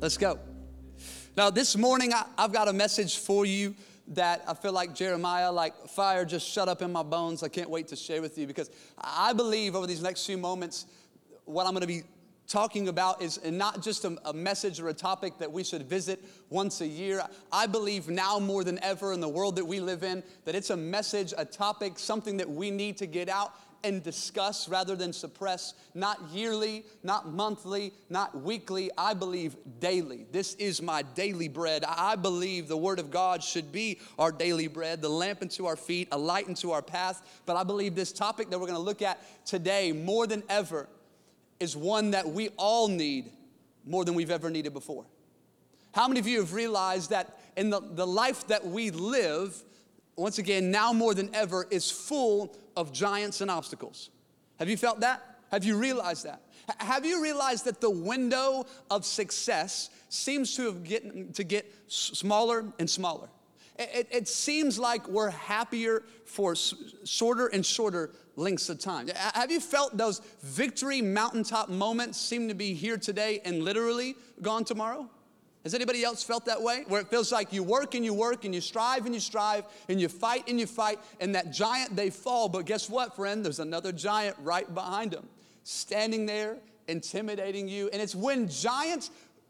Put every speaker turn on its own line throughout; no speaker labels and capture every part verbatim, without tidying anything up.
Let's go. Now, this morning, I, I've got a message for you that I feel like Jeremiah, like fire just shut up in my bones. I can't wait to share with you because I believe over these next few moments, what I'm going to be talking about is not just a, a message or a topic that we should visit once a year. I believe now more than ever in the world that we live in, that it's a message, a topic, something that we need to get out and discuss rather than suppress, not yearly, not monthly, not weekly. I believe daily. This is my daily bread. I believe the Word of God should be our daily bread, the lamp unto our feet, a light unto our path. But I believe this topic that we're going to look at today more than ever is one that we all need more than we've ever needed before. How many of you have realized that in the, the life that we live, once again, now more than ever, is full of giants and obstacles? Have you felt that? Have you realized that? H- have you realized that the window of success seems to have get, to get s- smaller and smaller? It, it, it seems like we're happier for s- shorter and shorter lengths of time. H- have you felt those victory mountaintop moments seem to be here today and literally gone tomorrow? Has anybody else felt that way? Where it feels like you work and you work and you strive and you strive and you fight and you fight and that giant, they fall. But guess what, friend? There's another giant right behind them, standing there, intimidating you. And it's when giants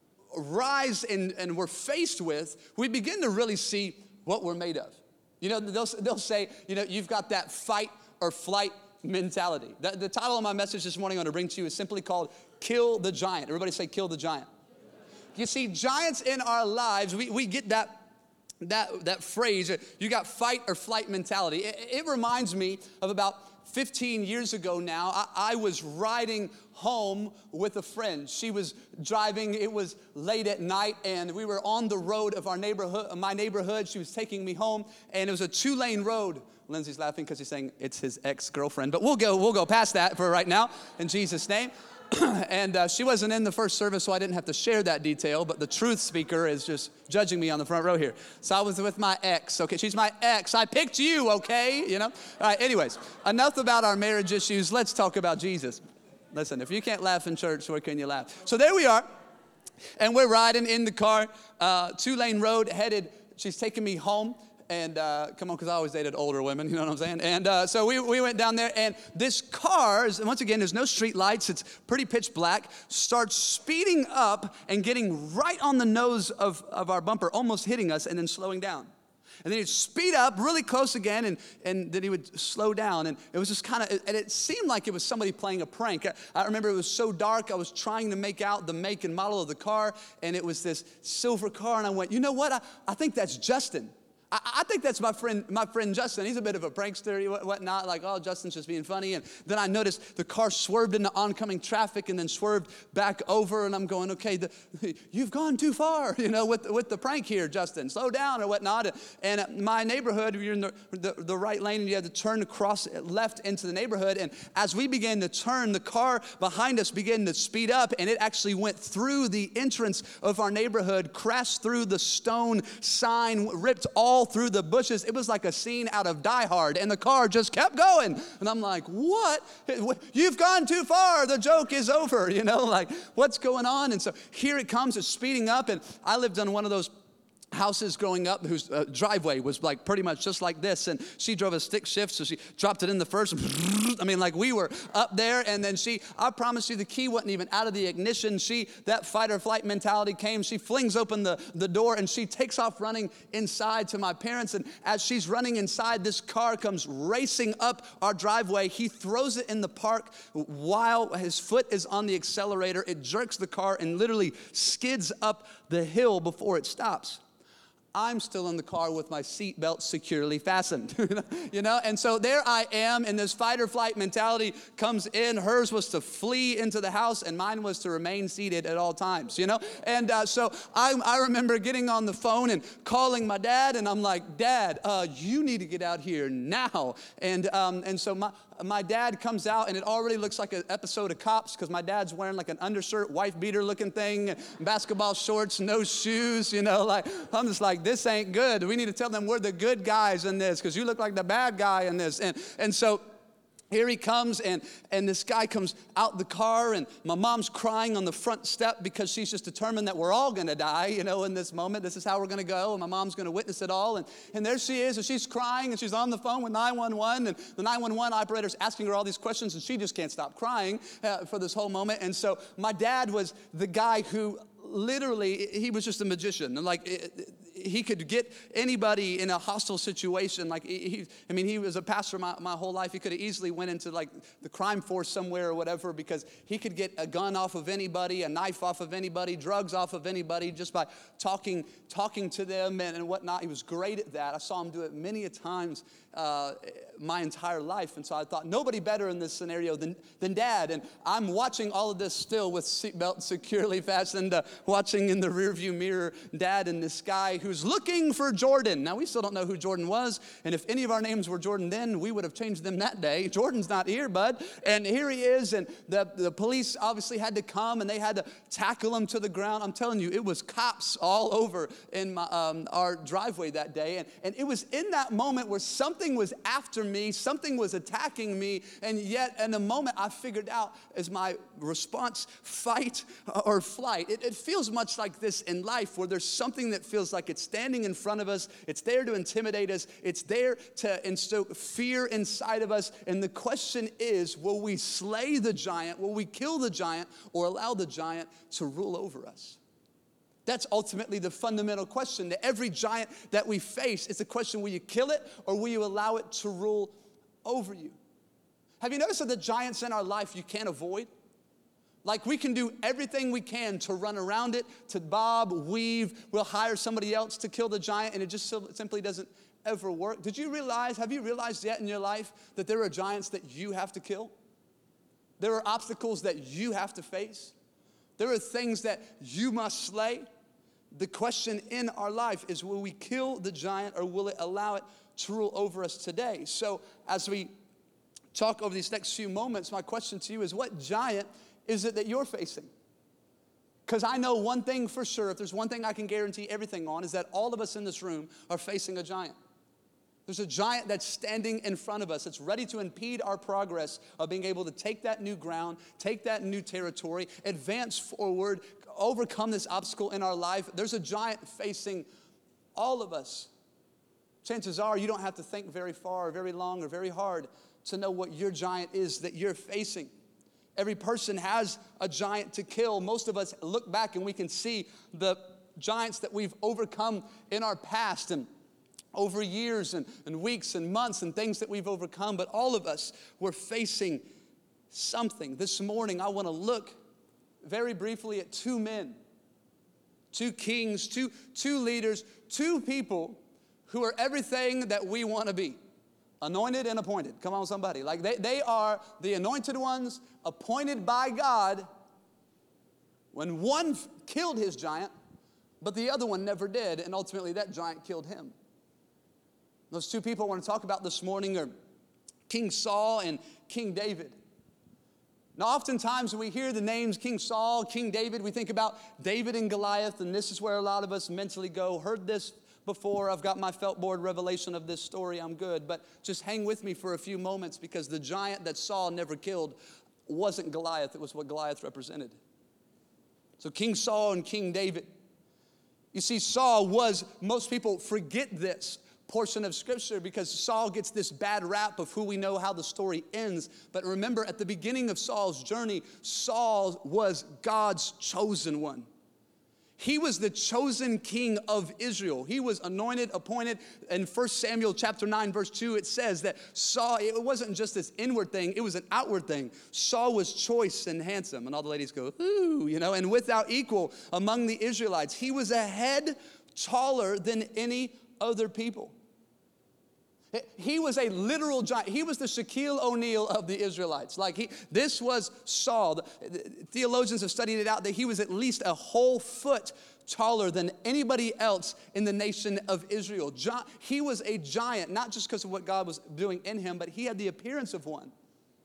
rise and, and we're faced with, we begin to really see what we're made of. You know, they'll, they'll say, you know, you've got that fight or flight mentality. The, the title of my message this morning I want to bring to you is simply called Kill the Giant. Everybody say, kill the giant. You see, giants in our lives, we, we get that, that, that phrase, you got fight or flight mentality. It, it reminds me of about fifteen years ago now. I, I was riding home with a friend. She was driving, it was late at night, and we were on the road of our neighborhood, my neighborhood. She was taking me home, and it was a two-lane road. Lindsay's laughing because he's saying it's his ex-girlfriend, but we'll go, we'll go past that for right now, in Jesus' name. And uh, she wasn't in the first service, so I didn't have to share that detail, but the truth speaker is just judging me on the front row here. So I was with my ex, okay? She's my ex. I picked you, okay? You know? All right, anyways, enough about our marriage issues. Let's talk about Jesus. Listen, if you can't laugh in church, where can you laugh? So there we are, and we're riding in the car, uh, two-lane road, headed, she's taking me home. And uh, come on, because I always dated older women, you know what I'm saying? And uh, so we, we went down there, and this car, is, once again, there's no street lights. It's pretty pitch black, starts speeding up and getting right on the nose of, of our bumper, almost hitting us, and then slowing down. And then he'd speed up really close again, and, and then he would slow down. And it was just kind of, and it seemed like it was somebody playing a prank. I, I remember it was so dark, I was trying to make out the make and model of the car, and it was this silver car, and I went, you know what? I, I think that's Justin. I think that's my friend, my friend Justin. He's a bit of a prankster, whatnot, like, oh, Justin's just being funny. And then I noticed the car swerved into oncoming traffic and then swerved back over. And I'm going, okay, the, you've gone too far, you know, with, with the prank here, Justin. Slow down or whatnot. And my neighborhood, you're in the, the, the right lane and you had to turn across left into the neighborhood. And as we began to turn, the car behind us began to speed up. And it actually went through the entrance of our neighborhood, crashed through the stone sign, ripped all through the bushes. It was like a scene out of Die Hard, and the car just kept going. And I'm like, what? You've gone too far. The joke is over, you know, like, what's going on? And so here it comes, it's speeding up, and I lived on one of those houses growing up whose uh, driveway was like pretty much just like this, and she drove a stick shift, so she dropped it in the first. I mean, like, we were up there, and then she, I promise you, the key wasn't even out of the ignition. She, that fight or flight mentality came. She flings open the, the door, and she takes off running inside to my parents, and as she's running inside, this car comes racing up our driveway. He throws it in the park while his foot is on the accelerator. It jerks the car and literally skids up the hill before it stops. I'm still in the car with my seatbelt securely fastened, you know? And so there I am, and this fight or flight mentality comes in. Hers was to flee into the house, and mine was to remain seated at all times, you know? And uh, so I, I remember getting on the phone and calling my dad, and I'm like, Dad, uh, you need to get out here now. And um, and so my, my dad comes out, and it already looks like an episode of Cops, because my dad's wearing like an undershirt, wife beater looking thing, basketball shorts, no shoes, you know? Like, I'm just like, this ain't good. We need to tell them we're the good guys in this, because you look like the bad guy in this. And and so Here he comes, and, and this guy comes out the car, and my mom's crying on the front step because she's just determined that we're all going to die, you know, in this moment. This is how we're going to go, and my mom's going to witness it all. And, and there she is, and she's crying, and she's on the phone with nine one one, and the nine one one operator's asking her all these questions, and she just can't stop crying uh, for this whole moment. And so my dad was the guy who literally, he was just a magician. And like, it, he could get anybody in a hostile situation. Like, he, I mean, he was a pastor my, my whole life. He could have easily went into like the crime force somewhere or whatever, because he could get a gun off of anybody, a knife off of anybody, drugs off of anybody, just by talking talking to them and, and whatnot. He was great at that. I saw him do it many a times uh, my entire life. And so I thought, nobody better in this scenario than, than Dad. And I'm watching all of this still with seatbelt securely fastened, uh, watching in the rearview mirror Dad and this guy who's looking for Jordan. Now, we still don't know who Jordan was, and if any of our names were Jordan then, we would have changed them that day. Jordan's not here, bud. And here he is, and the, the police obviously had to come, and they had to tackle him to the ground. I'm telling you, it was cops all over in my, um, our driveway that day, and, and it was in that moment where something was after me, something was attacking me, and yet in the moment I figured out as my response, fight or flight. It, it feels much like this in life, where there's something that feels like it's standing in front of us. It's there to intimidate us. It's there to instill fear inside of us. And the question is, will we slay the giant? Will we kill the giant, or allow the giant to rule over us? That's ultimately the fundamental question to every giant that we face. It's a question, will you kill it, or will you allow it to rule over you? Have you noticed that the giants in our life you can't avoid? Like, we can do everything we can to run around it, to bob, weave. We'll hire somebody else to kill the giant, and it just simply doesn't ever work. Did you realize, have you realized yet in your life that there are giants that you have to kill? There are obstacles that you have to face. There are things that you must slay. The question in our life is, will we kill the giant, or will it allow it to rule over us today? So as we talk over these next few moments, my question to you is, what giant is it that you're facing? Because I know one thing for sure, if there's one thing I can guarantee everything on, is that all of us in this room are facing a giant. There's a giant that's standing in front of us. It's ready to impede our progress of being able to take that new ground, take that new territory, advance forward, overcome this obstacle in our life. There's a giant facing all of us. Chances are you don't have to think very far or very long or very hard to know what your giant is that you're facing. Every person has a giant to kill. Most of us look back and we can see the giants that we've overcome in our past and over years and, and weeks and months and things that we've overcome. But all of us, we're facing something. This morning, I want to look very briefly at two men, two kings, two, two leaders, two people who are everything that we want to be. Anointed and appointed. Come on, somebody. Like they, they are the anointed ones, appointed by God. When one killed his giant, but the other one never did, and ultimately that giant killed him. Those two people I want to talk about this morning are King Saul and King David. Now, oftentimes when we hear the names King Saul, King David, we think about David and Goliath, and this is where a lot of us mentally go. Heard this before. I've got my felt board revelation of this story. I'm good. But just hang with me for a few moments, because the giant that Saul never killed wasn't Goliath. It was what Goliath represented. So King Saul and King David. You see, Saul was, most people forget this portion of Scripture because Saul gets this bad rap of who we know how the story ends. But remember, at the beginning of Saul's journey, Saul was God's chosen one. He was the chosen king of Israel. He was anointed, appointed. In First Samuel chapter nine, verse two, it says that Saul, it wasn't just this inward thing, it was an outward thing. Saul was choice and handsome. And all the ladies go, ooh, you know, and without equal among the Israelites. He was a head taller than any other people. He was a literal giant. He was the Shaquille O'Neal of the Israelites. Like he, this was Saul. The theologians have studied it out that he was at least a whole foot taller than anybody else in the nation of Israel. He was a giant, not just because of what God was doing in him, but he had the appearance of one.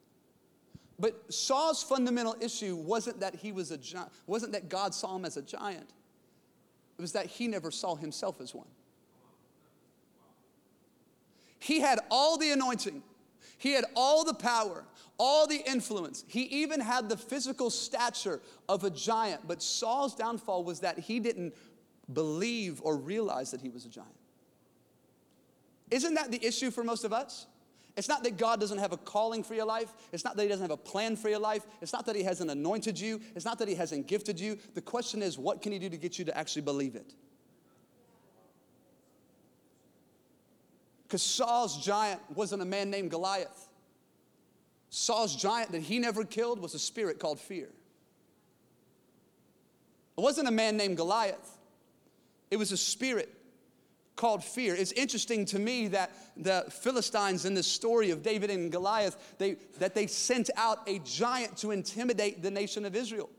But Saul's fundamental issue wasn't that he was a giant, wasn't that God saw him as a giant. It was that he never saw himself as one. He had all the anointing. He had all the power, all the influence. He even had the physical stature of a giant. But Saul's downfall was that he didn't believe or realize that he was a giant. Isn't that the issue for most of us? It's not that God doesn't have a calling for your life. It's not that he doesn't have a plan for your life. It's not that he hasn't anointed you. It's not that he hasn't gifted you. The question is, what can he do to get you to actually believe it? Because Saul's giant wasn't a man named Goliath. Saul's giant that he never killed was a spirit called fear. It wasn't a man named Goliath. It was a spirit called fear. It's interesting to me that the Philistines in this story of David and Goliath, they, that they sent out a giant to intimidate the nation of Israel.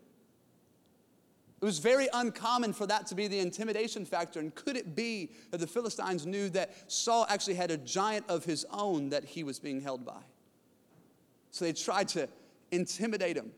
It was very uncommon for that to be the intimidation factor. And could it be that the Philistines knew that Saul actually had a giant of his own that he was being held by? So they tried to intimidate him.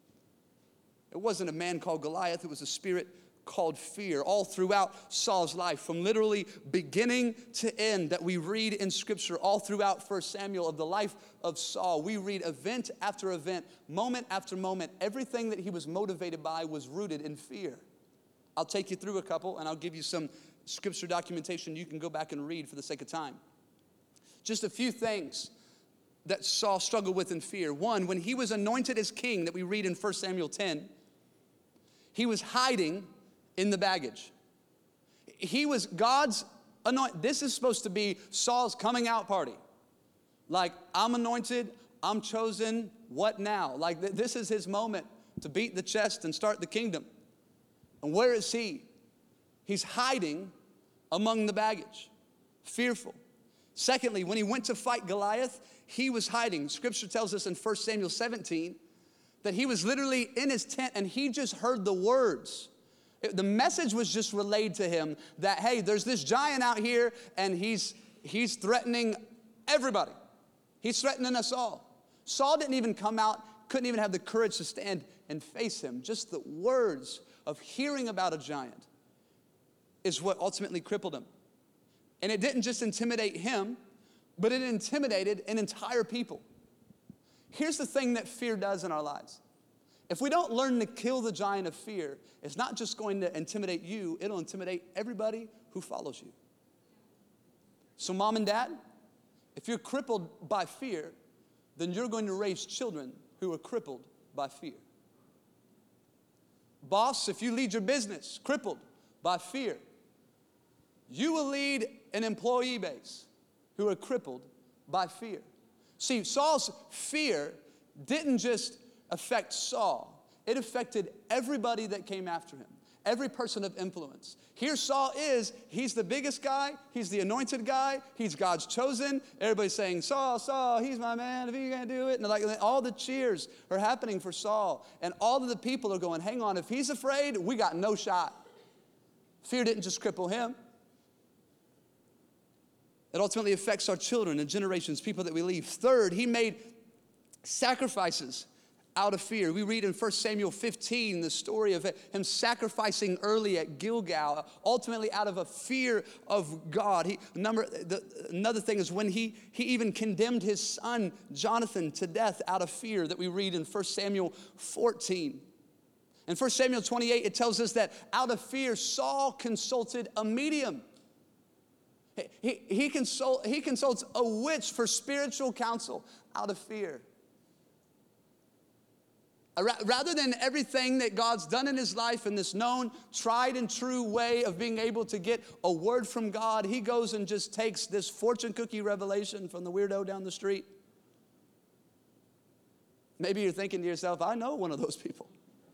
It wasn't a man called Goliath. It was a spirit called fear. All throughout Saul's life, from literally beginning to end that we read in Scripture, all throughout First Samuel of the life of Saul, we read event after event, moment after moment. Everything that he was motivated by was rooted in fear. I'll take you through a couple, and I'll give you some Scripture documentation you can go back and read for the sake of time. Just a few things that Saul struggled with in fear. One, when he was anointed as king, that we read in First Samuel ten, he was hiding in the baggage. He was God's anointed. This is supposed to be Saul's coming out party. Like, I'm anointed, I'm chosen, what now? Like, th- this is his moment to beat the chest and start the kingdom. And where is he? He's hiding among the baggage, fearful. Secondly, when he went to fight Goliath, he was hiding. Scripture tells us in First Samuel seventeen that he was literally in his tent and he just heard the words. It, the message was just relayed to him that, hey, there's this giant out here and he's, he's threatening everybody. He's threatening us all. Saul didn't even come out, couldn't even have the courage to stand and face him. Just the words of hearing about a giant is what ultimately crippled him. And it didn't just intimidate him, but it intimidated an entire people. Here's the thing that fear does in our lives. If we don't learn to kill the giant of fear, it's not just going to intimidate you, it'll intimidate everybody who follows you. So mom and dad, if you're crippled by fear, then you're going to raise children who are crippled by fear. Boss, if you lead your business crippled by fear, you will lead an employee base who are crippled by fear. See, Saul's fear didn't just affect Saul. It affected everybody that came after him, every person of influence. Here Saul is, he's the biggest guy, he's the anointed guy, he's God's chosen. Everybody's saying, Saul, Saul, he's my man, if he's gonna do it. And like all the cheers are happening for Saul. And all of the people are going, hang on, if he's afraid, we got no shot. Fear didn't just cripple him. It ultimately affects our children and generations, people that we leave. Third, he made sacrifices out of fear. We read in First Samuel fifteen the story of him sacrificing early at Gilgal, ultimately out of a fear of God. He, number, the, another thing is when he, he even condemned his son Jonathan to death out of fear that we read in First Samuel fourteen. In First Samuel twenty-eight, it tells us that out of fear, Saul consulted a medium. He, he, consult, he consults a witch for spiritual counsel out of fear. Rather than everything that God's done in his life in this known, tried and true way of being able to get a word from God, he goes and just takes this fortune cookie revelation from the weirdo down the street. Maybe you're thinking to yourself, I know one of those people.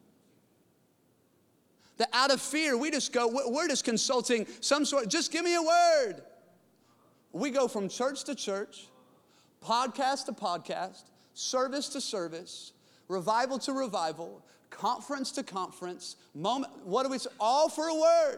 That out of fear, we just go, we're just consulting some sort, just give me a word. We go from church to church, podcast to podcast, service to service, revival to revival, conference to conference, moment, what do we say? All for a word.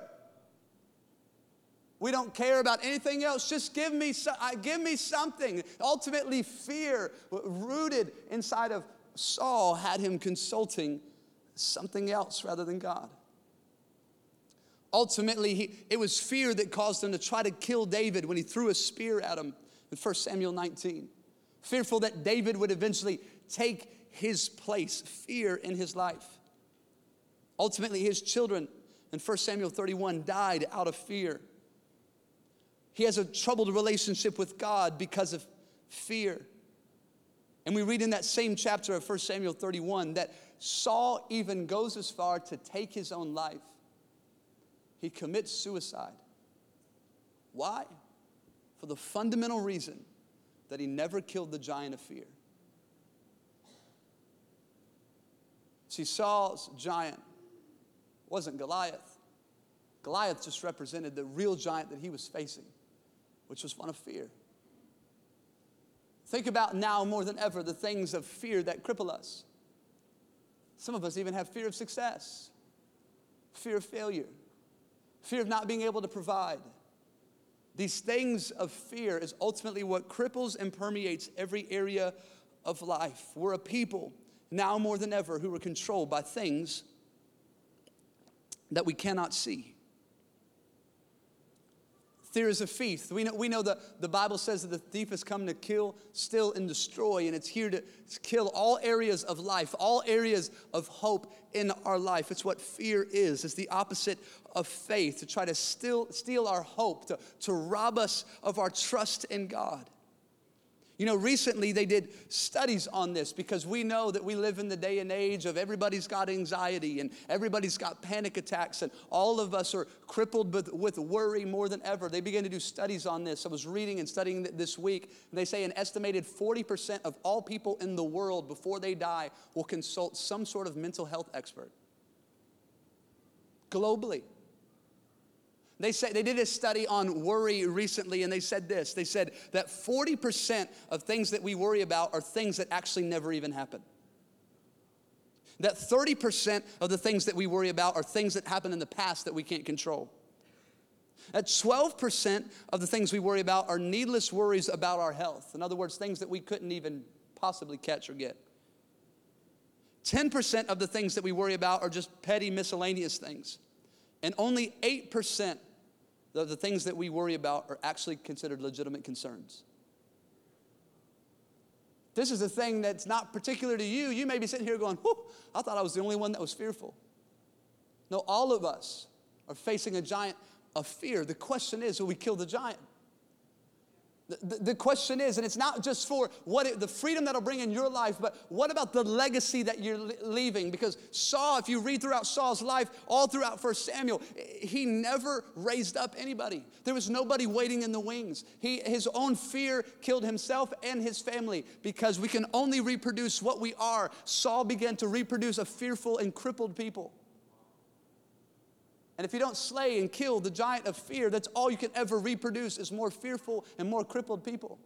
We don't care about anything else. Just give me, give me something. Ultimately, fear rooted inside of Saul had him consulting something else rather than God. Ultimately, he, it was fear that caused him to try to kill David when he threw a spear at him in First Samuel nineteen. fearful that David would eventually take his place, fear in his life. Ultimately, his children in First Samuel thirty-one died out of fear. He has a troubled relationship with God because of fear. And we read in that same chapter of First Samuel thirty-one that Saul even goes as far to take his own life. He commits suicide. Why? For the fundamental reason that he never killed the giant of fear. See, Saul's giant wasn't Goliath. Goliath just represented the real giant that he was facing, which was one of fear. Think about now more than ever the things of fear that cripple us. Some of us even have fear of success, fear of failure, fear of not being able to provide. These things of fear is ultimately what cripples and permeates every area of life. We're a people now more than ever who are controlled by things that we cannot see. Fear is a thief. We know, we know that the Bible says that the thief has come to kill, steal, and destroy, and it's here to kill all areas of life, all areas of hope in our life. It's what fear is. It's the opposite of faith, to try to steal, steal our hope, to, to rob us of our trust in God. You know, recently they did studies on this because we know that we live in the day and age of everybody's got anxiety and everybody's got panic attacks and all of us are crippled with, with worry more than ever. They began to do studies on this. I was reading and studying this week. And they say an estimated forty percent of all people in the world before they die will consult some sort of mental health expert. Globally. They say they did a study on worry recently, and they said this. They said that forty percent of things that we worry about are things that actually never even happen. That thirty percent of the things that we worry about are things that happened in the past that we can't control. That twelve percent of the things we worry about are needless worries about our health. In other words, things that we couldn't even possibly catch or get. ten percent of the things that we worry about are just petty miscellaneous things. And only eight percent of the things that we worry about are actually considered legitimate concerns. This is a thing that's not particular to you. You may be sitting here going, whew, I thought I was the only one that was fearful. No, all of us are facing a giant of fear. The question is, will we kill the giant? The, the, the question is, and it's not just for what it, the freedom that'll bring in your life, but what about the legacy that you're leaving? Because Saul, if you read throughout Saul's life, all throughout First Samuel, he never raised up anybody. There was nobody waiting in the wings. He, his own fear killed himself and his family because we can only reproduce what we are. Saul began to reproduce a fearful and crippled people. And if you don't slay and kill the giant of fear, that's all you can ever reproduce is more fearful and more crippled people.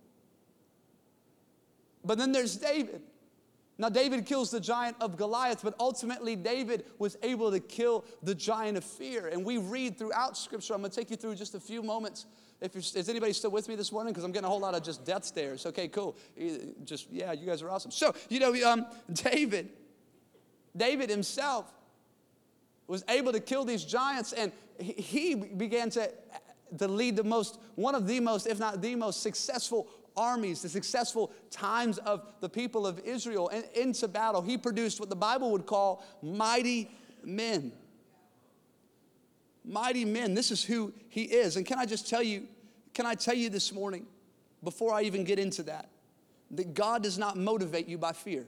But then there's David. Now David kills the giant of Goliath, but ultimately David was able to kill the giant of fear. And we read throughout Scripture, I'm going to take you through just a few moments. If you're, is anybody still with me this morning? Because I'm getting a whole lot of just death stares. Okay, cool. Just, yeah, you guys are awesome. So, you know, um, David, David himself was able to kill these giants, and he began to, to lead the most, one of the most, if not the most successful armies, the successful times of the people of Israel and into battle. He produced what the Bible would call mighty men. Mighty men. This is who he is. And can I just tell you, can I tell you this morning, before I even get into that, that God does not motivate you by fear.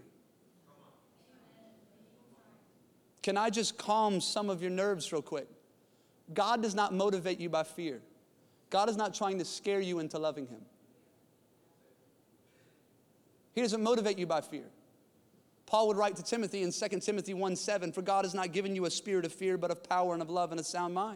Can I just calm some of your nerves real quick? God does not motivate you by fear. God is not trying to scare you into loving him. He doesn't motivate you by fear. Paul would write to Timothy in Second Timothy one seven, for God has not given you a spirit of fear, but of power and of love and a sound mind.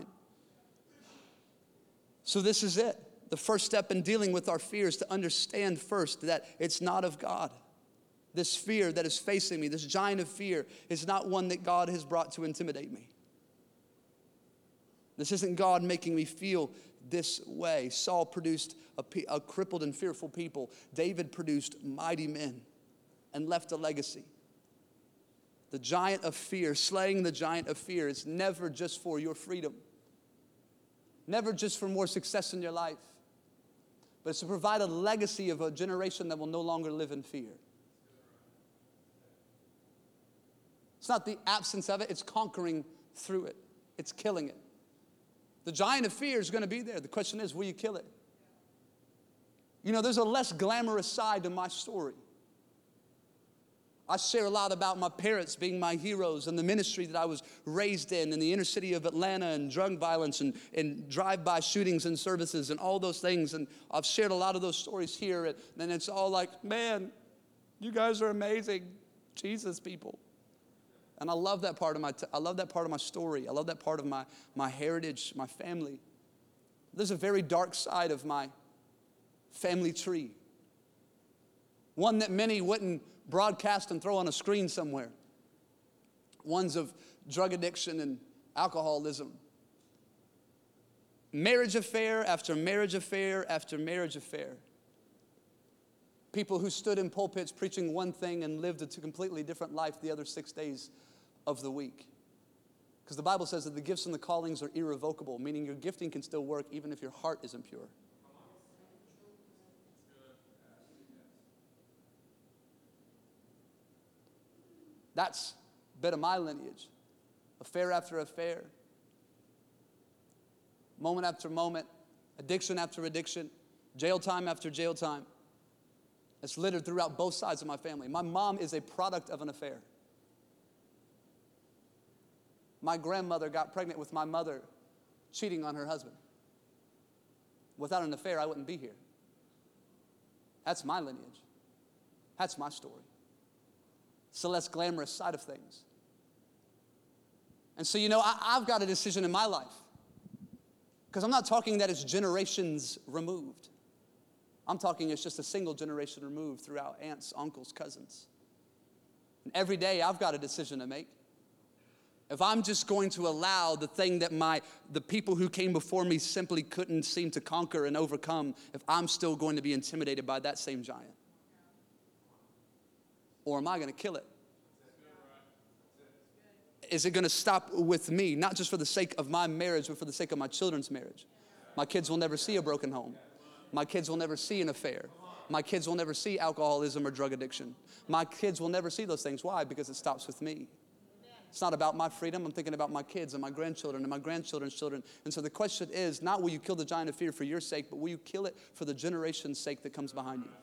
So this is it. The first step in dealing with our fear is to understand first that it's not of God. This fear that is facing me, this giant of fear, is not one that God has brought to intimidate me. This isn't God making me feel this way. Saul produced a, a crippled and fearful people. David produced mighty men and left a legacy. The giant of fear, slaying the giant of fear, is never just for your freedom. Never just for more success in your life. but it's to provide a legacy of a generation that will no longer live in fear. It's not the absence of it, it's conquering through it. It's killing it. The giant of fear is going to be there. The question is, will you kill it? You know, there's a less glamorous side to my story. I share a lot about my parents being my heroes and the ministry that I was raised in in the inner city of Atlanta, and drug violence and, and drive-by shootings and services and all those things. And I've shared a lot of those stories here. And then it's all like, man, you guys are amazing, Jesus people. And I love that part of my, t- I love that part of my story. I love that part of my, my heritage, my family. There's a very dark side of my family tree. One that many wouldn't broadcast and throw on a screen somewhere. Ones of drug addiction and alcoholism. Marriage affair after marriage affair after marriage affair. People who stood in pulpits preaching one thing and lived a completely different life the other six days of the week. Because the Bible says that the gifts and the callings are irrevocable, meaning your gifting can still work even if your heart is impure. That's a bit of my lineage. Affair after affair. Moment after moment. Addiction after addiction. Jail time after jail time. It's littered throughout both sides of my family. My mom is a product of an affair. My grandmother got pregnant with my mother cheating on her husband. Without an affair, I wouldn't be here. That's my lineage. That's my story. It's the less glamorous side of things. And so, you know, I, I've got a decision in my life. Because I'm not talking that it's generations removed. I'm talking it's just a single generation removed throughout aunts, uncles, cousins. And every day I've got a decision to make. If I'm just going to allow the thing that my the people who came before me simply couldn't seem to conquer and overcome, if I'm still going to be intimidated by that same giant. Or am I going to kill it? Is it going to stop with me, not just for the sake of my marriage, but for the sake of my children's marriage? My kids will never see a broken home. My kids will never see an affair. My kids will never see alcoholism or drug addiction. My kids will never see those things. Why? Because it stops with me. It's not about my freedom. I'm thinking about my kids and my grandchildren and my grandchildren's children. And so the question is, not will you kill the giant of fear for your sake, but will you kill it for the generation's sake that comes behind you?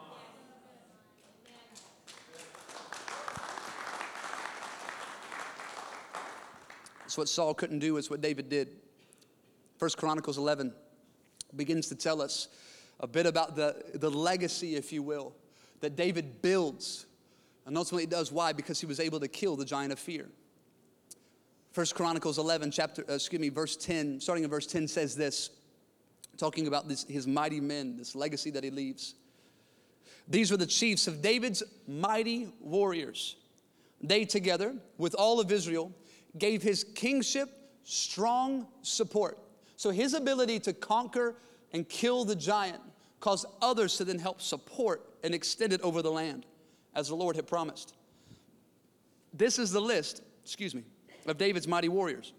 It's what Saul couldn't do. It's what David did. First Chronicles eleven begins to tell us a bit about the, the legacy, if you will, that David builds. And ultimately does. Why? Because he was able to kill the giant of fear. First Chronicles eleven, chapter, uh, excuse me, verse ten, starting in verse ten says this, talking about this, his mighty men, this legacy that he leaves. These were the chiefs of David's mighty warriors. They together with all of Israel gave his kingship strong support. So his ability to conquer and kill the giant caused others to then help support and extend it over the land, as the Lord had promised. This is the list, excuse me, of David's mighty warriors.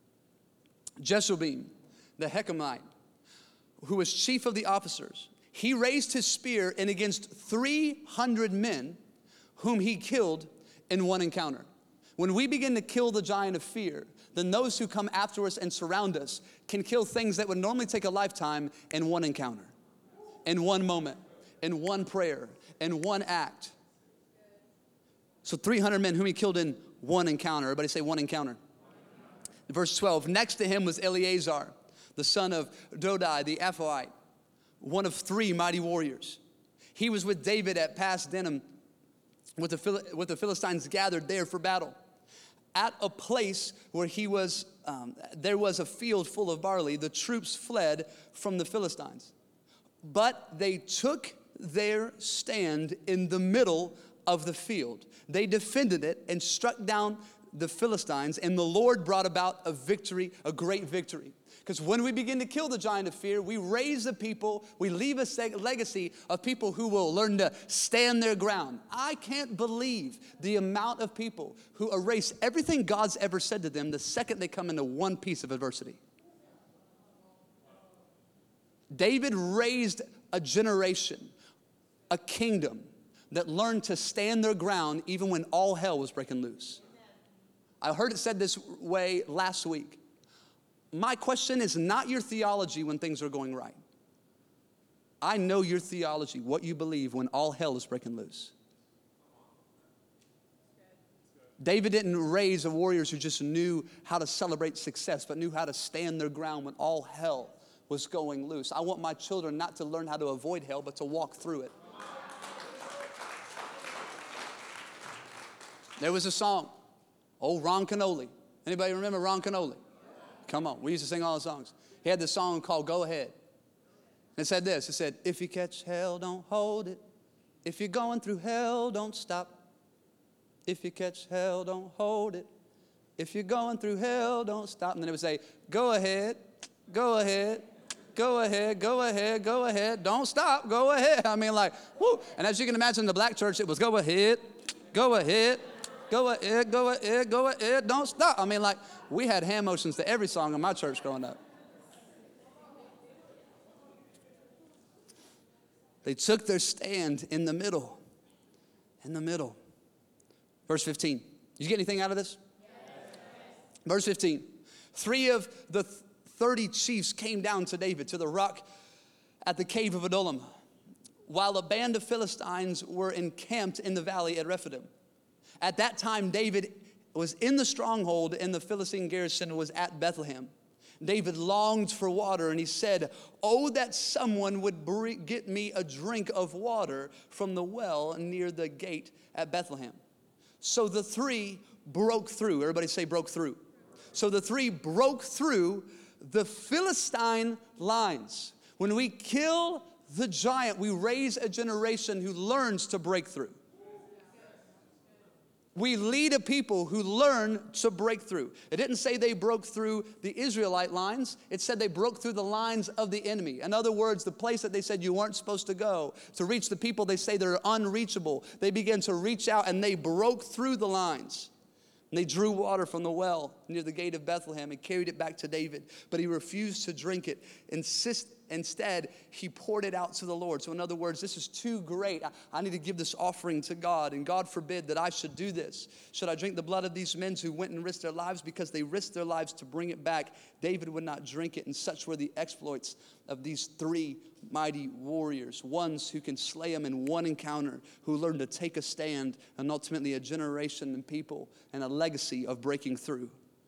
Jeshobeam, the Hekimite, who was chief of the officers, he raised his spear and against three hundred men whom he killed in one encounter. When we begin to kill the giant of fear, then those who come after us and surround us can kill things that would normally take a lifetime in one encounter, in one moment, in one prayer, in one act. So three hundred men whom he killed in one encounter. Everybody say one encounter. Verse twelve, next to him was Eleazar, the son of Dodai, the Ephraite, one of three mighty warriors. He was with David at Pas Dammim, with the, with the Philistines gathered there for battle. At a place where he was, um, there was a field full of barley, the troops fled from the Philistines. But they took their stand in the middle of the field. They defended it and struck down the Philistines, and the Lord brought about a victory, a great victory. Because when we begin to kill the giant of fear, we raise a people, we leave a legacy of people who will learn to stand their ground. I can't believe the amount of people who erase everything God's ever said to them the second they come into one piece of adversity. David raised a generation, a kingdom that learned to stand their ground even when all hell was breaking loose. I heard it said this way last week. My question is not your theology when things are going right. I know your theology, what you believe when all hell is breaking loose. David didn't raise a warriors who just knew how to celebrate success, but knew how to stand their ground when all hell was going loose. I want my children not to learn how to avoid hell, but to walk through it. There was a song, old Ron Canoli. Anybody remember Ron Canoli? Come on, we used to sing all the songs. He had this song called Go Ahead. It said this, it said, if you catch hell, don't hold it. If you're going through hell, don't stop. If you catch hell, don't hold it. If you're going through hell, don't stop. And then it would say, go ahead, go ahead, go ahead, go ahead, go ahead. Don't stop, go ahead. I mean, like, whoo. And as you can imagine, in the black church, it was go ahead, go ahead, go ahead, go ahead, go ahead, don't stop. I mean, like, we had hand motions to every song in my church growing up. They took their stand in the middle, in the middle. Verse fifteen. Did you get anything out of this? Yes. Verse fifteen. Three of the thirty chiefs came down to David, to the rock at the cave of Adullam, while a band of Philistines were encamped in the valley at Rephidim. At that time, David was in the stronghold, and the Philistine garrison was at Bethlehem. David longed for water, and he said, oh, that someone would bring, get me a drink of water from the well near the gate at Bethlehem. So the three broke through. Everybody say broke through. So the three broke through the Philistine lines. When we kill the giant, we raise a generation who learns to break through. We lead a people who learn to break through. It didn't say they broke through the Israelite lines. It said they broke through the lines of the enemy. In other words, the place that they said you weren't supposed to go, to reach the people they say they're unreachable, they began to reach out and they broke through the lines. And they drew water from the well near the gate of Bethlehem and carried it back to David. But he refused to drink it. Insist, instead, he poured it out to the Lord. So in other words, this is too great. I, I need to give this offering to God. And God forbid that I should do this. Should I drink the blood of these men who went and risked their lives? Because they risked their lives to bring it back. David would not drink it. And such were the exploits of these three mighty warriors. Ones who can slay them in one encounter. Who learned to take a stand. And ultimately a generation and people and a legacy of breaking through.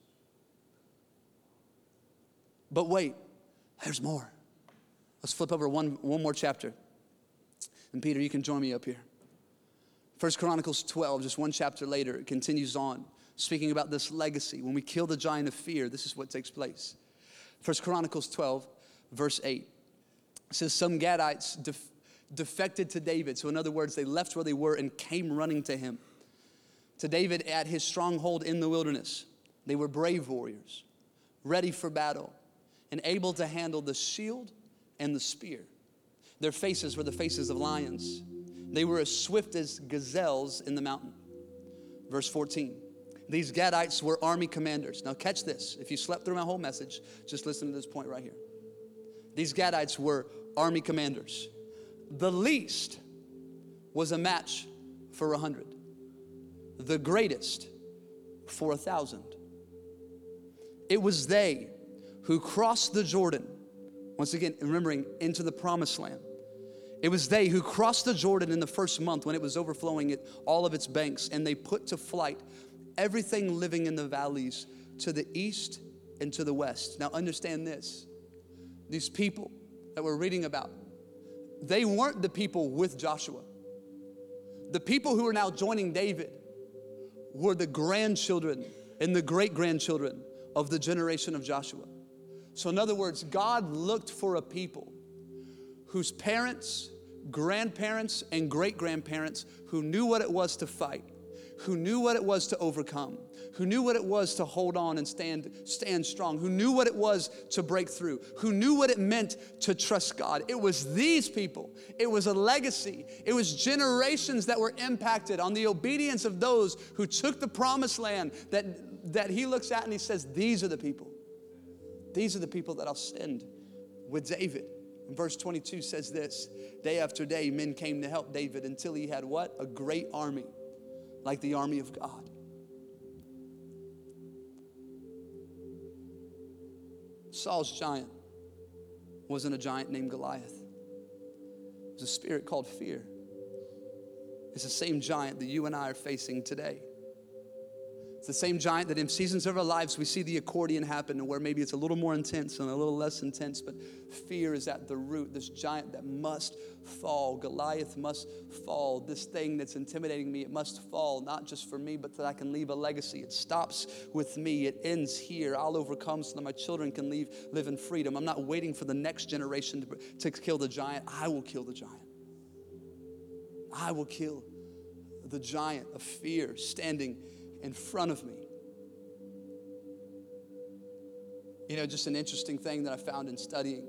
But wait, there's more. Let's flip over one, one more chapter. And Peter, you can join me up here. First Chronicles twelve, just one chapter later, it continues on, speaking about this legacy. When we kill the giant of fear, this is what takes place. First Chronicles twelve, verse eight. It says, some Gadites def- defected to David. So in other words, they left where they were and came running to him. To David at his stronghold in the wilderness. They were brave warriors, ready for battle, and able to handle the shield and the spear. Their faces were the faces of lions. They were as swift as gazelles in the mountain. Verse fourteen. These Gadites were army commanders. Now catch this. If you slept through my whole message, just listen to this point right here. These Gadites were army commanders. The least was a match for a hundred. The greatest for a thousand. It was they who crossed the Jordan. Once again, remembering, into the promised land. It was they who crossed the Jordan in the first month when it was overflowing it, all of its banks, and they put to flight everything living in the valleys to the east and to the west. Now understand this. These people that we're reading about, they weren't the people with Joshua. The people who are now joining David were the grandchildren and the great-grandchildren of the generation of Joshua. So in other words, God looked for a people whose parents, grandparents, and great-grandparents who knew what it was to fight, who knew what it was to overcome, who knew what it was to hold on and stand, stand strong, who knew what it was to break through, who knew what it meant to trust God. It was these people. It was a legacy. It was generations that were impacted on the obedience of those who took the promised land that, that he looks at and he says, these are the people. These are the people that I'll send with David. And verse twenty-two says this, day after day, men came to help David until he had what? A great army, like the army of God. Saul's giant wasn't a giant named Goliath. It was a spirit called fear. It's the same giant that you and I are facing today. It's the same giant that in seasons of our lives we see the accordion happen, where maybe it's a little more intense and a little less intense, but fear is at the root. This giant that must fall. Goliath must fall. This thing that's intimidating me, it must fall, not just for me, but that I can leave a legacy. It stops with me. It ends here. I'll overcome so that my children can leave, live in freedom. I'm not waiting for the next generation to, to kill the giant. I will kill the giant. I will kill the giant of fear standing in front of me. You know, just an interesting thing that I found in studying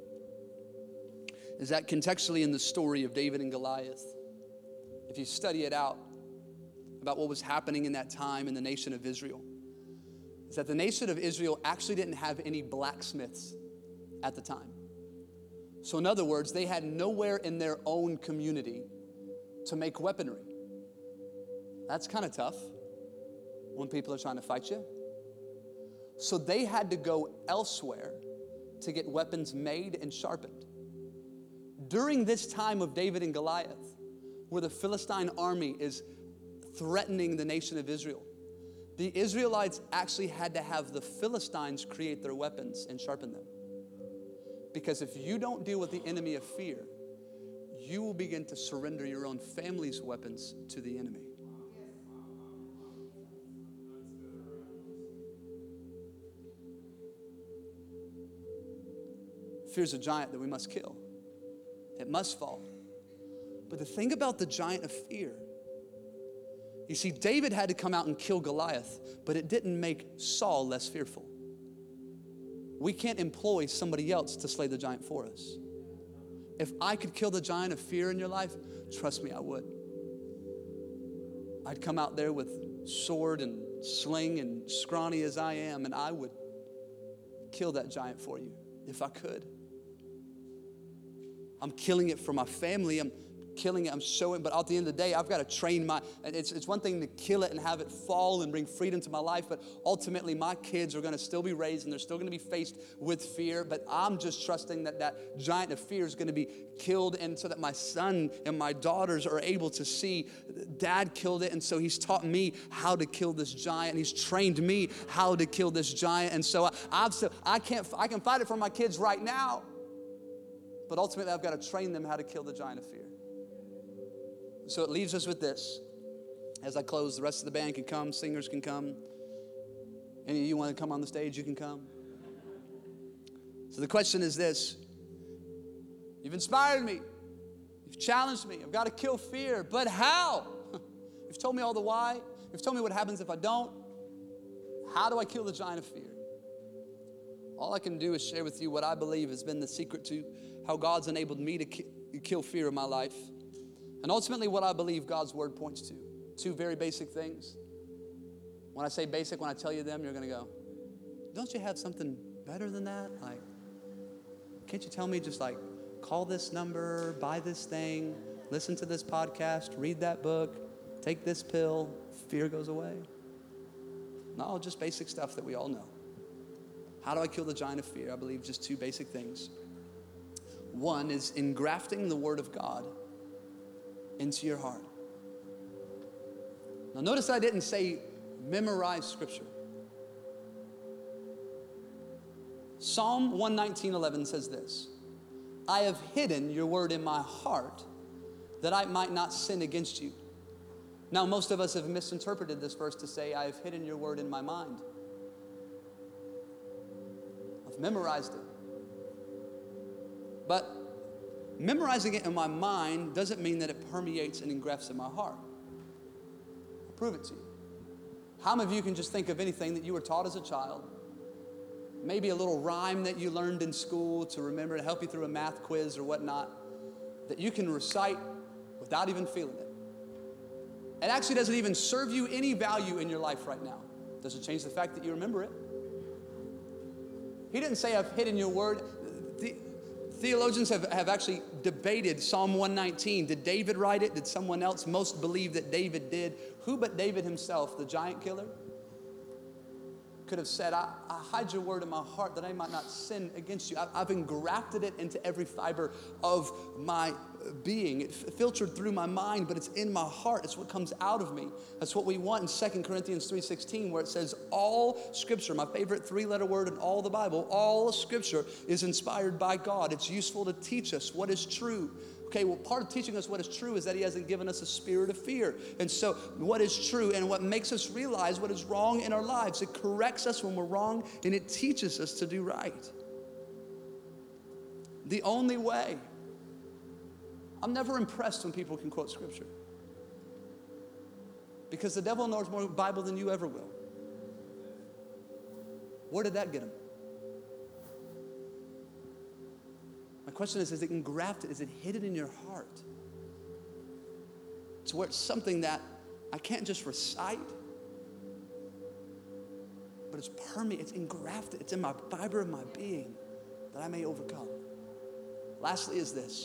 is that contextually in the story of David and Goliath, if you study it out about what was happening in that time in the nation of Israel, is that the nation of Israel actually didn't have any blacksmiths at the time. So in other words, they had nowhere in their own community to make weaponry. That's kind of tough when people are trying to fight you. So they had to go elsewhere to get weapons made and sharpened. During this time of David and Goliath, where the Philistine army is threatening the nation of Israel, the Israelites actually had to have the Philistines create their weapons and sharpen them. Because if you don't deal with the enemy of fear, you will begin to surrender your own family's weapons to the enemy. Fear's a giant that we must kill. It must fall. But the thing about the giant of fear, you see, David had to come out and kill Goliath, but it didn't make Saul less fearful. We can't employ somebody else to slay the giant for us. If I could kill the giant of fear in your life, trust me, I would. I'd come out there with sword and sling and scrawny as I am, and I would kill that giant for you if I could. I'm killing it for my family. I'm killing it. I'm showing, but at the end of the day, I've got to train my, and it's, it's one thing to kill it and have it fall and bring freedom to my life, but ultimately my kids are going to still be raised and they're still going to be faced with fear, but I'm just trusting that that giant of fear is going to be killed, and so that my son and my daughters are able to see dad killed it, and so he's taught me how to kill this giant, and he's trained me how to kill this giant, and so I, I've, so I can't, I can fight it for my kids right now, but ultimately I've got to train them how to kill the giant of fear. So it leaves us with this. As I close, the rest of the band can come, singers can come. Any of you want to come on the stage, you can come. So the question is this. You've inspired me. You've challenged me. I've got to kill fear, but how? You've told me all the why. You've told me what happens if I don't. How do I kill the giant of fear? All I can do is share with you what I believe has been the secret to how God's enabled me to ki- kill fear in my life. And ultimately what I believe God's word points to. Two very basic things. When I say basic, when I tell you them, you're going to go, don't you have something better than that? Like, can't you tell me just like, call this number, buy this thing, listen to this podcast, read that book, take this pill, fear goes away? No, just basic stuff that we all know. How do I kill the giant of fear? I believe just two basic things. One is engrafting the word of God into your heart. Now notice I didn't say memorize scripture. Psalm one nineteen eleven says this, I have hidden your word in my heart that I might not sin against you. Now most of us have misinterpreted this verse to say, I have hidden your word in my mind. I've memorized it. But memorizing it in my mind doesn't mean that it permeates and engrafts in my heart. I'll prove it to you. How many of you can just think of anything that you were taught as a child? Maybe a little rhyme that you learned in school to remember to help you through a math quiz or whatnot, that you can recite without even feeling it. It actually doesn't even serve you any value in your life right now. Does it change the fact that you remember it? He didn't say, I've hidden your word. The, Theologians have, have actually debated Psalm one nineteen. Did David write it? Did someone else? Most believe that David did. Who but David himself, the giant killer, could have said, I, I hide your word in my heart that I might not sin against you. I, I've engrafted it into every fiber of my being. It f- filtered through my mind, but it's in my heart. It's what comes out of me. That's what we want in Second Corinthians three sixteen, where it says all scripture, my favorite three-letter word in all the Bible, all scripture is inspired by God. It's useful to teach us what is true. Okay, well, part of teaching us what is true is that he hasn't given us a spirit of fear. And so what is true and what makes us realize what is wrong in our lives, it corrects us when we're wrong and it teaches us to do right. The only way. I'm never impressed when people can quote scripture, because the devil knows more Bible than you ever will. Where did that get him? My question is, is it engrafted? Is it hidden in your heart? To where it's something that I can't just recite, but it's permeated, it's engrafted, it's in my fiber of my being that I may overcome. Lastly is this,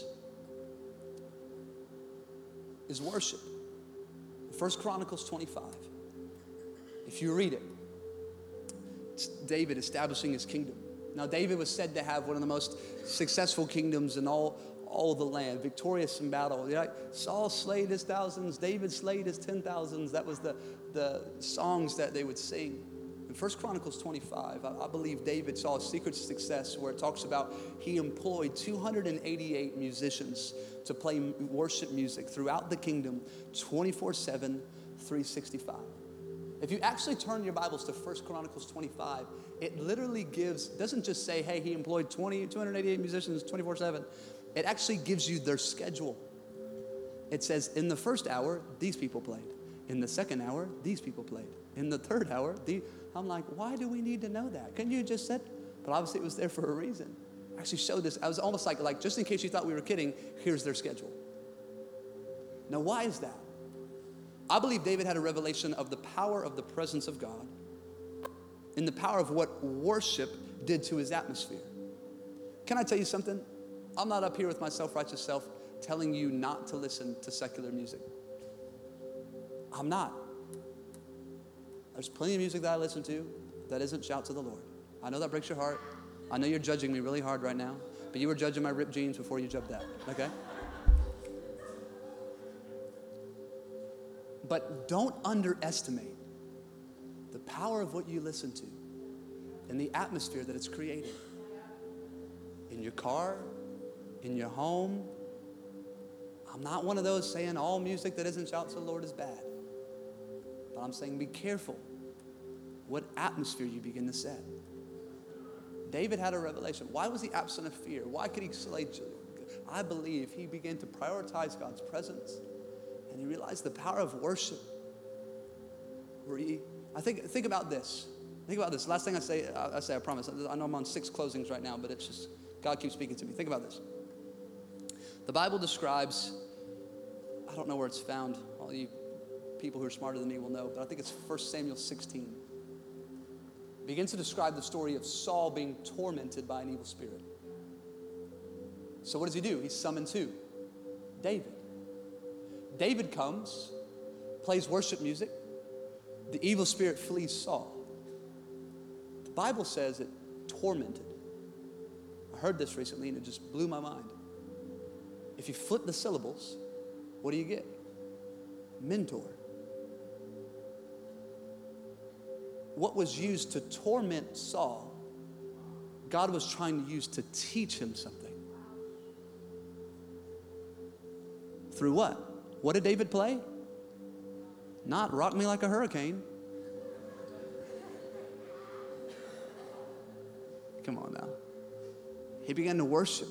is worship. First Chronicles twenty-five. If you read it, it's David establishing his kingdom. Now, David was said to have one of the most successful kingdoms in all, all the land, victorious in battle. Like Saul slayed his thousands, David slayed his ten thousands. That was the, the songs that they would sing. In First Chronicles twenty-five, I, I believe David saw a secret to success where it talks about he employed two hundred eighty-eight musicians to play worship music throughout the kingdom twenty-four seven, three sixty-five. If you actually turn your Bibles to First Chronicles twenty-five, it literally gives, doesn't just say, hey, he employed twenty, two hundred eighty-eight musicians twenty-four seven. It actually gives you their schedule. It says, in the first hour, these people played. In the second hour, these people played. In the third hour, the, I'm like, why do we need to know that? Couldn't you have just said? But obviously it was there for a reason. I actually showed this. I was almost like, like, just in case you thought we were kidding, here's their schedule. Now, why is that? I believe David had a revelation of the power of the presence of God and the power of what worship did to his atmosphere. Can I tell you something? I'm not up here with my self-righteous self telling you not to listen to secular music. I'm not. There's plenty of music that I listen to that isn't shout to the Lord. I know that breaks your heart. I know you're judging me really hard right now, but you were judging my ripped jeans before you jumped that, okay? But don't underestimate the power of what you listen to and the atmosphere that it's created. In your car, in your home. I'm not one of those saying all music that isn't shout to the Lord is bad. But I'm saying be careful what atmosphere you begin to set. David had a revelation. Why was he absent of fear? Why could he slay? I believe he began to prioritize God's presence. And he realized the power of worship. Where he, I think, think about this. Think about this. Last thing I say, I, I say, I promise. I know I'm on six closings right now, but it's just, God keeps speaking to me. Think about this. The Bible describes, I don't know where it's found. All you people who are smarter than me will know, but I think it's First Samuel sixteen. It begins to describe the story of Saul being tormented by an evil spirit. So what does he do? He summons who? David. David comes, plays worship music. The evil spirit flees Saul. The Bible says it tormented. I heard this recently and it just blew my mind. If you flip the syllables, what do you get? Mentor. What was used to torment Saul, God was trying to use to teach him something. Through what? What did David play? Not Rock Me Like a Hurricane. Come on now. He began to worship.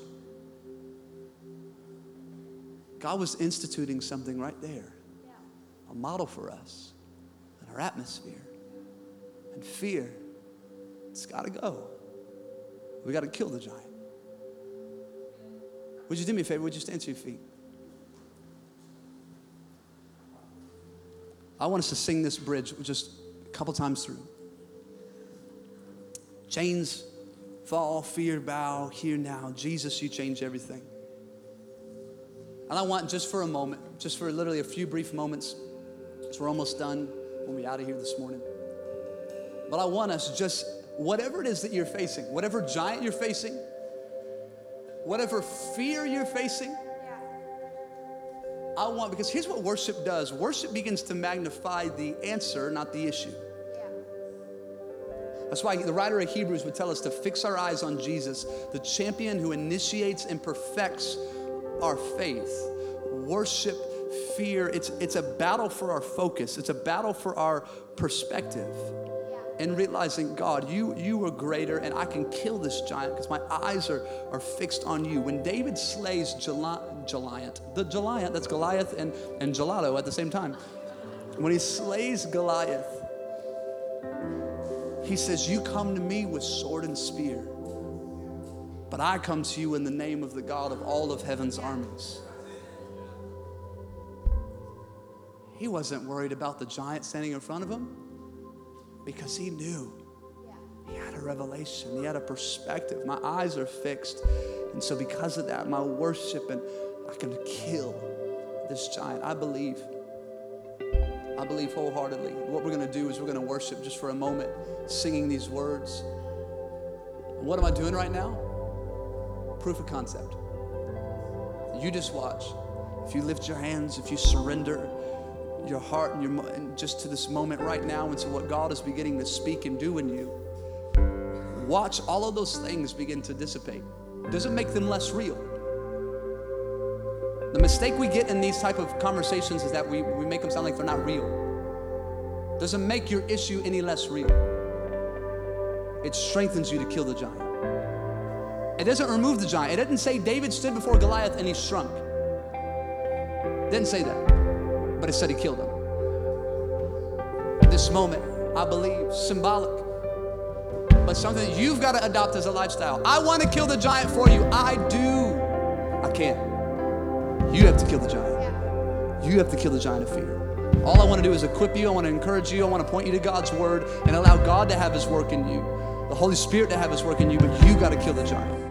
God was instituting something right there. A model for us and our atmosphere. And fear, it's got to go. We got to kill the giant. Would you do me a favor? Would you stand to your feet? I want us to sing this bridge just a couple times through. Chains fall, fear, bow, here now. Jesus, you change everything. And I want just for a moment, just for literally a few brief moments, so we're almost done, we'll be out of here this morning. But I want us just, whatever it is that you're facing, whatever giant you're facing, whatever fear you're facing, I want, because here's what worship does. Worship begins to magnify the answer, not the issue. That's why the writer of Hebrews would tell us to fix our eyes on Jesus, the champion who initiates and perfects our faith. Worship, fear, it's, it's a battle for our focus. It's a battle for our perspective. And realizing, God, you, you are greater and I can kill this giant because my eyes are, are fixed on you. When David slays Goliath, the Goliath, that's Goliath and, and gelato at the same time. When he slays Goliath, he says, you come to me with sword and spear, but I come to you in the name of the God of all of heaven's armies. He wasn't worried about the giant standing in front of him because he knew. He had a revelation. He had a perspective. My eyes are fixed. And so because of that, my worship, and I can kill this giant. I believe. I believe wholeheartedly. What we're going to do is we're going to worship just for a moment, singing these words. What am I doing right now? Proof of concept. You just watch. If you lift your hands, if you surrender your heart and your and just to this moment right now and to what God is beginning to speak and do in you, watch all of those things begin to dissipate. Doesn't make them less real. The mistake we get in these type of conversations is that we, we make them sound like they're not real. Doesn't make your issue any less real. It strengthens you to kill the giant. It doesn't remove the giant. It doesn't say David stood before Goliath and he shrunk. It didn't say that, but it said he killed him. At this moment, I believe, symbolic, but something that you've got to adopt as a lifestyle. I want to kill the giant for you. I do. I can't. You have to kill the giant. You have to kill the giant of fear. All I want to do is equip you. I want to encourage you. I want to point you to God's word and allow God to have his work in you, the Holy Spirit to have his work in you, but you got to kill the giant.